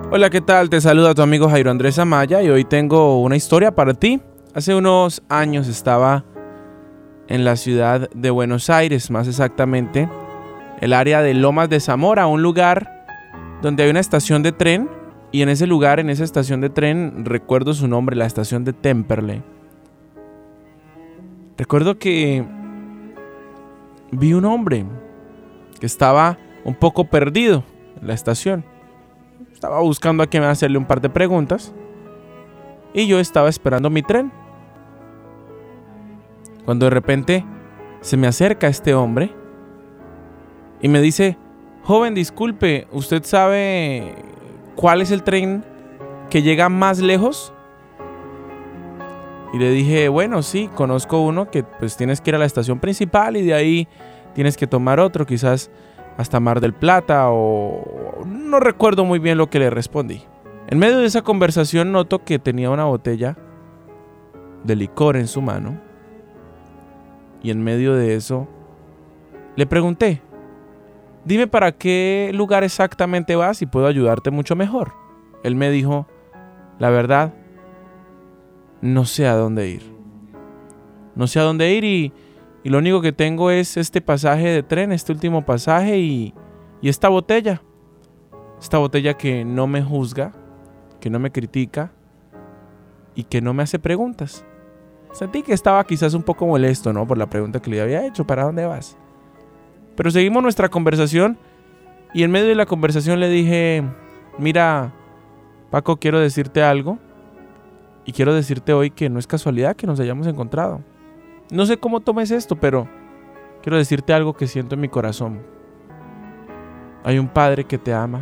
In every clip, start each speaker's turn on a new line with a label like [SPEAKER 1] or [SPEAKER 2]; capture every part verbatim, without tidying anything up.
[SPEAKER 1] Hola, ¿qué tal? Te saluda tu amigo Jairo Andrés Amaya y hoy tengo una historia para ti. Hace unos años estaba en la ciudad de Buenos Aires, más exactamente el área de Lomas de Zamora, un lugar donde hay una estación de tren, y en ese lugar, en esa estación de tren, recuerdo su nombre, la estación de Temperley. Recuerdo que vi un hombre que estaba un poco perdido en la estación. Estaba buscando a quien hacerle un par de preguntas y yo estaba esperando mi tren, cuando de repente se me acerca este hombre y me dice: joven, disculpe, ¿usted sabe cuál es el tren que llega más lejos? Y le dije: bueno, sí, conozco uno que pues tienes que ir a la estación principal y de ahí tienes que tomar otro, quizás hasta Mar del Plata, o no recuerdo muy bien lo que le respondí. En medio de esa conversación noto que tenía una botella de licor en su mano, y en medio de eso le pregunté: dime para qué lugar exactamente vas y puedo ayudarte mucho mejor. Él me dijo: la verdad, no sé a dónde ir. No sé a dónde ir y, y lo único que tengo es este pasaje de tren, este último pasaje y, y esta botella. Esta botella que no me juzga, que no me critica y que no me hace preguntas. Sentí que estaba quizás un poco molesto, ¿no?, por la pregunta que le había hecho: ¿para dónde vas? Pero seguimos nuestra conversación y en medio de la conversación le dije: mira, Paco, quiero decirte algo y quiero decirte hoy que no es casualidad que nos hayamos encontrado. No sé cómo tomes esto, pero quiero decirte algo que siento en mi corazón. Hay un Padre que te ama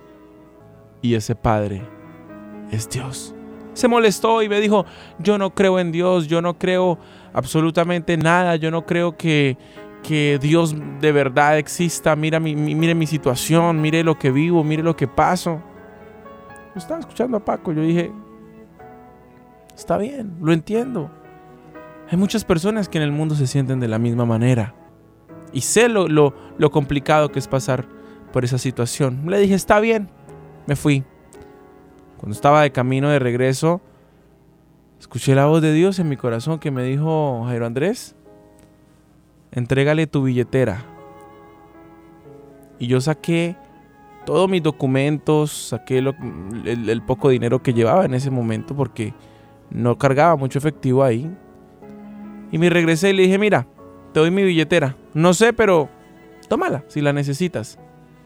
[SPEAKER 1] y ese Padre es Dios. Se molestó y me dijo: yo no creo en Dios, yo no creo absolutamente nada, yo no creo que, que Dios de verdad exista. Mira mi, mi, mire mi situación, mire lo que vivo, mire lo que paso. Yo estaba escuchando a Paco, yo dije: está bien, lo entiendo. Hay muchas personas que en el mundo se sienten de la misma manera y sé lo, lo, lo complicado que es pasar por esa situación. Le dije: está bien, me fui. Cuando estaba de camino de regreso, escuché la voz de Dios en mi corazón que me dijo: Jairo Andrés, entrégale tu billetera. Y yo saqué todos mis documentos, saqué lo, el, el poco dinero que llevaba en ese momento porque no cargaba mucho efectivo ahí. Y me regresé y le dije: mira, te doy mi billetera. No sé, pero tómala si la necesitas.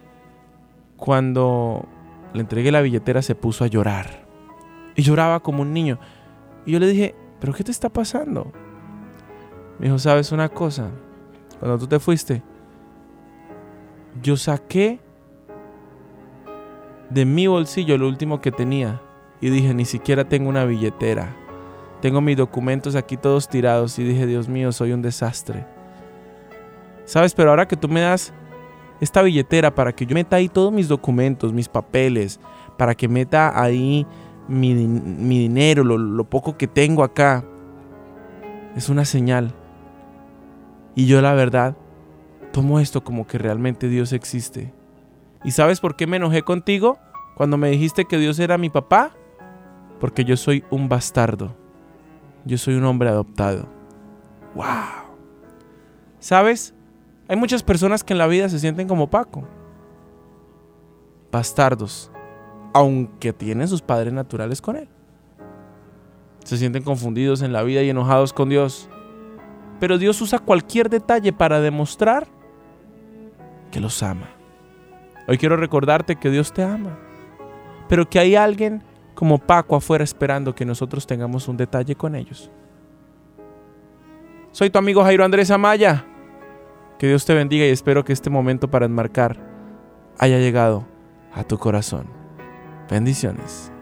[SPEAKER 1] Cuando le entregué la billetera se puso a llorar. Y lloraba como un niño. Y yo le dije: ¿pero qué te está pasando? Me dijo: ¿sabes una cosa? Cuando tú te fuiste, yo saqué de mi bolsillo lo último que tenía. Y dije: ni siquiera tengo una billetera. Tengo mis documentos aquí todos tirados. Y dije: Dios mío, soy un desastre. ¿Sabes? Pero ahora que tú me das esta billetera para que yo meta ahí todos mis documentos, mis papeles, para que meta ahí mi, mi dinero, lo, lo poco que tengo acá, es una señal. Y yo, la verdad, tomo esto como que realmente Dios existe. ¿Y sabes por qué me enojé contigo cuando me dijiste que Dios era mi papá? Porque yo soy un bastardo. Yo soy un hombre adoptado. ¡Wow! ¿Sabes? Hay muchas personas que en la vida se sienten como Paco. Bastardos. Aunque tienen sus padres naturales con él. Se sienten confundidos en la vida y enojados con Dios. Pero Dios usa cualquier detalle para demostrar que los ama. Hoy quiero recordarte que Dios te ama, pero que hay alguien como Paco afuera esperando que nosotros tengamos un detalle con ellos. Soy tu amigo Jairo Andrés Amaya. Que Dios te bendiga y espero que este momento para enmarcar haya llegado a tu corazón. Bendiciones.